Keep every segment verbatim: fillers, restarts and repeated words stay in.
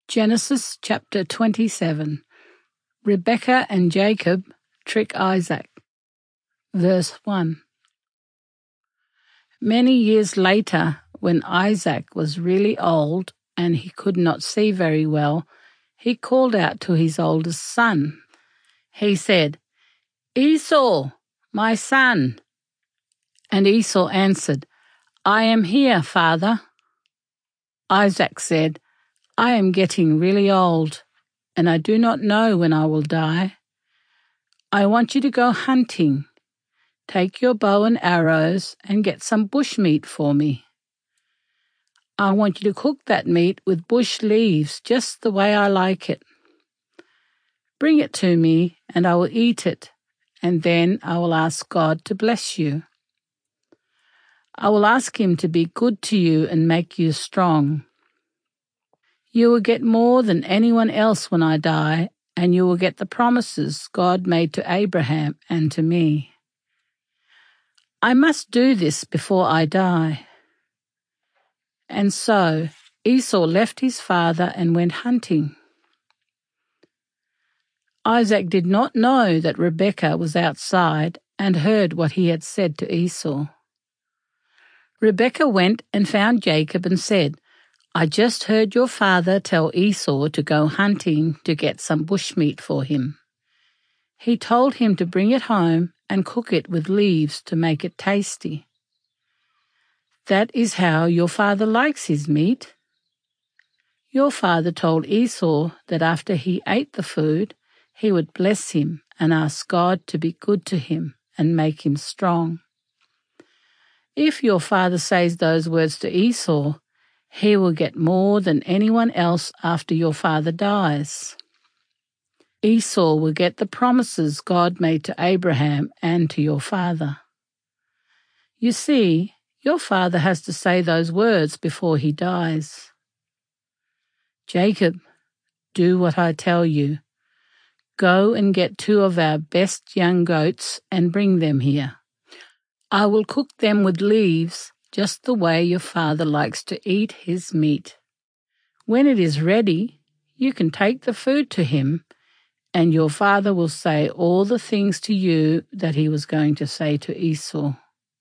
Genesis chapter twenty-seven. Rebekah and Jacob trick Isaac. Verse one. Many years later, when Isaac was really old and he could not see very well, he called out to his oldest son. He said, "Esau, my son." And Esau answered, "I am here, father." Isaac said, "I am getting really old, and I do not know when I will die. I want you to go hunting. Take your bow and arrows and get some bushmeat for me. I want you to cook that meat with bush leaves just the way I like it. Bring it to me and I will eat it, and then I will ask God to bless you. I will ask him to be good to you and make you strong. You will get more than anyone else when I die, and you will get the promises God made to Abraham and to me. I must do this before I die." And so Esau left his father and went hunting. Isaac did not know that Rebekah was outside and heard what he had said to Esau. Rebekah went and found Jacob and said, "I just heard your father tell Esau to go hunting to get some bushmeat for him. He told him to bring it home and cook it with leaves to make it tasty. That is how your father likes his meat. Your father told Esau that after he ate the food, he would bless him and ask God to be good to him and make him strong. If your father says those words to Esau, he will get more than anyone else after your father dies. Esau will get the promises God made to Abraham and to your father. You see, your father has to say those words before he dies. Jacob, do what I tell you. Go and get two of our best young goats and bring them here. I will cook them with leaves just the way your father likes to eat his meat. When it is ready, you can take the food to him, and your father will say all the things to you that he was going to say to Esau."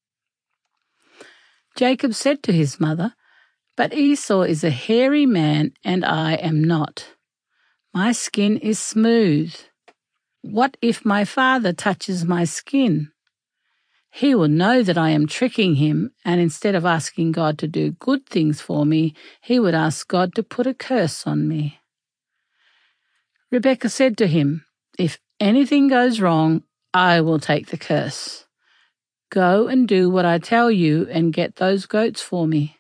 Jacob said to his mother, "But Esau is a hairy man and I am not. My skin is smooth. What if my father touches my skin? He will know that I am tricking him, and instead of asking God to do good things for me, he would ask God to put a curse on me." Rebekah said to him, "If anything goes wrong, I will take the curse. Go and do what I tell you and get those goats for me."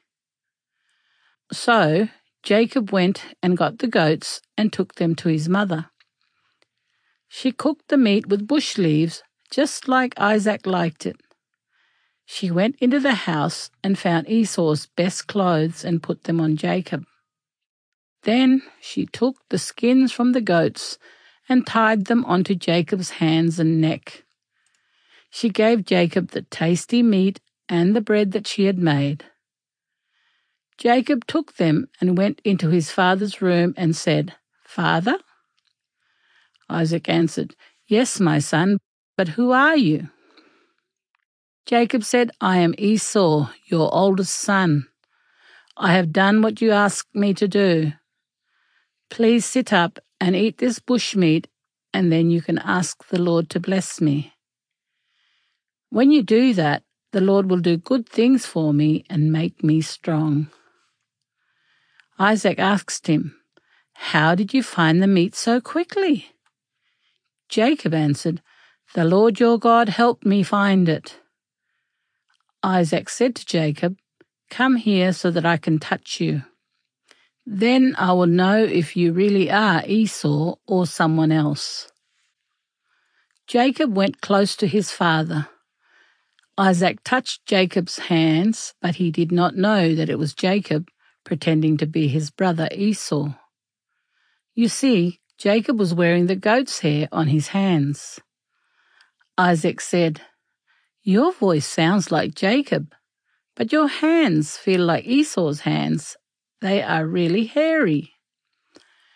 So Jacob went and got the goats and took them to his mother. She cooked the meat with bush leaves, just like Isaac liked it. She went into the house and found Esau's best clothes and put them on Jacob. Then she took the skins from the goats and tied them onto Jacob's hands and neck. She gave Jacob the tasty meat and the bread that she had made. Jacob took them and went into his father's room and said, "Father?" Isaac answered, "Yes, my son, but who are you?" Jacob said, "I am Esau, your oldest son. I have done what you asked me to do. Please sit up and eat this bushmeat, and then you can ask the Lord to bless me. When you do that, the Lord will do good things for me and make me strong." Isaac asked him, "How did you find the meat so quickly?" Jacob answered, "The Lord your God helped me find it." Isaac said to Jacob, "Come here so that I can touch you. Then I will know if you really are Esau or someone else." Jacob went close to his father. Isaac touched Jacob's hands, but he did not know that it was Jacob pretending to be his brother Esau. You see, Jacob was wearing the goat's hair on his hands. Isaac said, "Your voice sounds like Jacob, but your hands feel like Esau's hands. They are really hairy."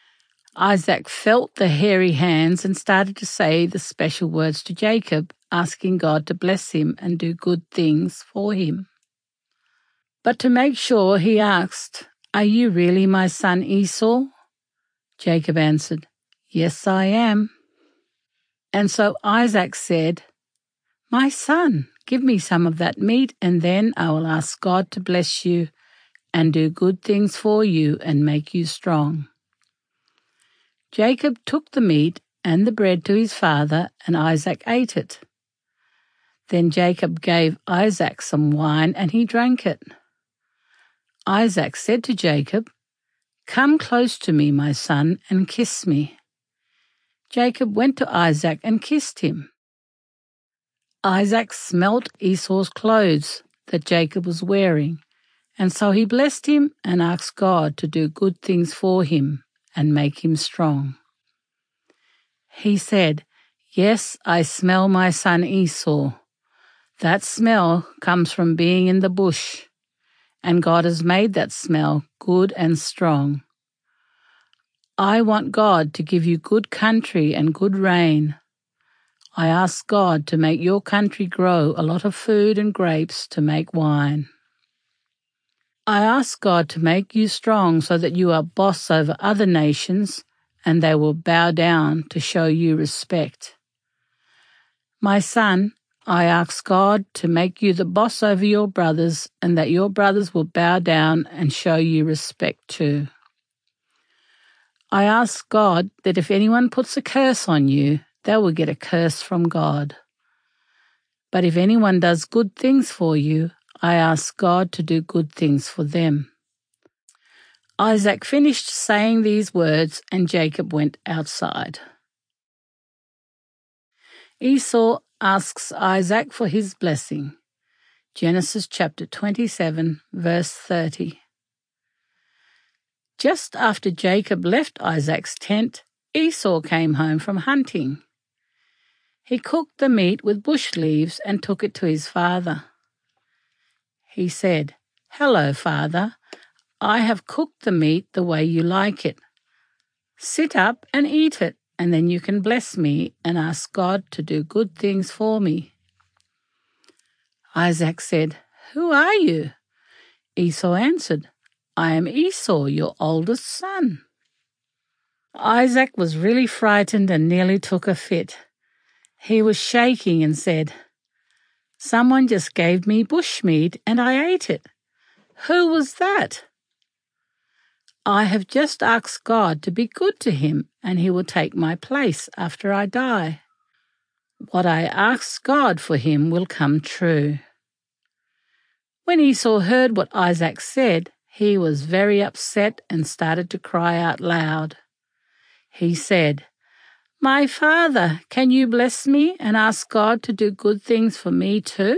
Isaac felt the hairy hands and started to say the special words to Jacob, asking God to bless him and do good things for him. But to make sure, he asked, "Are you really my son Esau?" Jacob answered, "Yes, I am." And so Isaac said, "My son, give me some of that meat, and then I will ask God to bless you and do good things for you and make you strong." Jacob took the meat and the bread to his father, and Isaac ate it. Then Jacob gave Isaac some wine, and he drank it. Isaac said to Jacob, "Come close to me, my son, and kiss me." Jacob went to Isaac and kissed him. Isaac smelt Esau's clothes that Jacob was wearing, and so he blessed him and asked God to do good things for him and make him strong. He said, "Yes, I smell my son Esau. That smell comes from being in the bush, and God has made that smell good and strong. I want God to give you good country and good rain. I ask God to make your country grow a lot of food and grapes to make wine. I ask God to make you strong so that you are boss over other nations and they will bow down to show you respect. My son, I ask God to make you the boss over your brothers and that your brothers will bow down and show you respect too. I ask God that if anyone puts a curse on you, they will get a curse from God. But if anyone does good things for you, I ask God to do good things for them." Isaac finished saying these words, and Jacob went outside. Esau asks Isaac for his blessing. Genesis chapter twenty-seven, verse thirty. Just after Jacob left Isaac's tent, Esau came home from hunting. He cooked the meat with bush leaves and took it to his father. He said, "Hello, father. I have cooked the meat the way you like it. Sit up and eat it, and then you can bless me and ask God to do good things for me." Isaac said, "Who are you?" Esau answered, "I am Esau, your oldest son." Isaac was really frightened and nearly took a fit. He was shaking and said, "Someone just gave me bushmeat and I ate it. Who was that?" "I have just asked God to be good to him and he will take my place after I die. What I asked God for him will come true." When Esau heard what Isaac said, he was very upset and started to cry out loud. He said, "My father, can you bless me and ask God to do good things for me too?"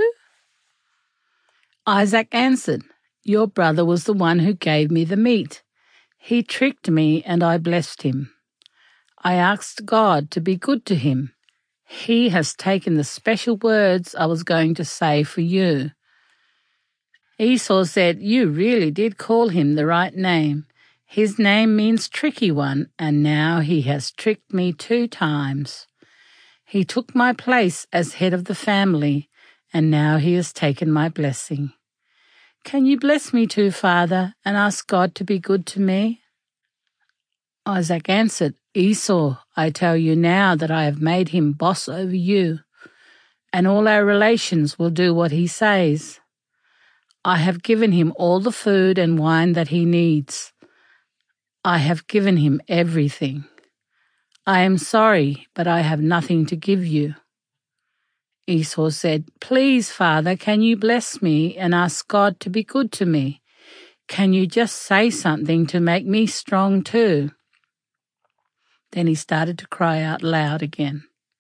Isaac answered, "Your brother was the one who gave me the meat. He tricked me and I blessed him. I asked God to be good to him. He has taken the special words I was going to say for you." Esau said, "You really did call him the right name. His name means tricky one, and now he has tricked me two times. He took my place as head of the family, and now he has taken my blessing. Can you bless me too, Father, and ask God to be good to me?" Isaac answered, "Esau, I tell you now that I have made him boss over you, and all our relations will do what he says. I have given him all the food and wine that he needs. I have given him everything. I am sorry, but I have nothing to give you." Esau said, "Please, Father, can you bless me and ask God to be good to me? Can you just say something to make me strong too?" Then he started to cry out loud again.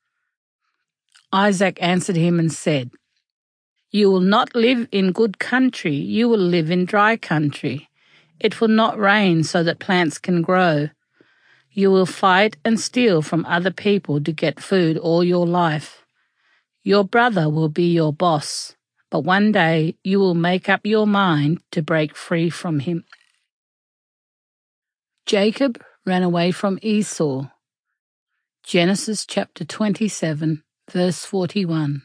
Isaac answered him and said, "You will not live in good country, you will live in dry country. It will not rain so that plants can grow. You will fight and steal from other people to get food all your life. Your brother will be your boss, but one day you will make up your mind to break free from him." Jacob ran away from Esau. Genesis chapter twenty-seven, verse forty-one.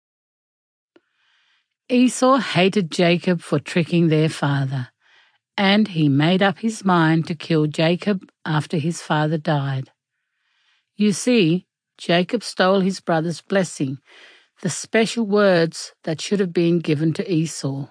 Esau hated Jacob for tricking their father, and he made up his mind to kill Jacob after his father died. You see, Jacob stole his brother's blessing, the special words that should have been given to Esau.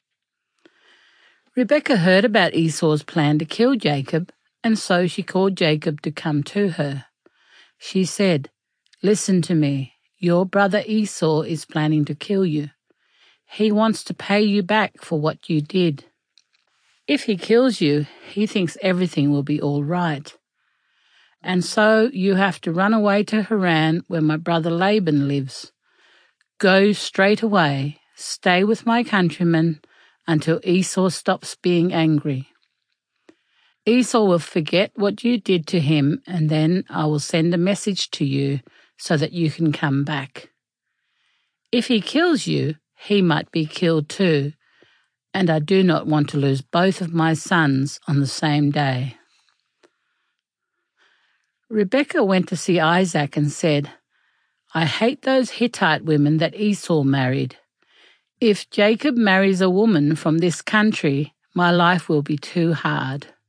Rebekah heard about Esau's plan to kill Jacob, and so she called Jacob to come to her. She said, "Listen to me. Your brother Esau is planning to kill you. He wants to pay you back for what you did. If he kills you, he thinks everything will be all right. And so you have to run away to Haran where my brother Laban lives. Go straight away, stay with my countrymen until Esau stops being angry. Esau will forget what you did to him, and then I will send a message to you so that you can come back. If he kills you, he might be killed too, and I do not want to lose both of my sons on the same day." Rebekah went to see Isaac and said, "I hate those Hittite women that Esau married. If Jacob marries a woman from this country, my life will be too hard."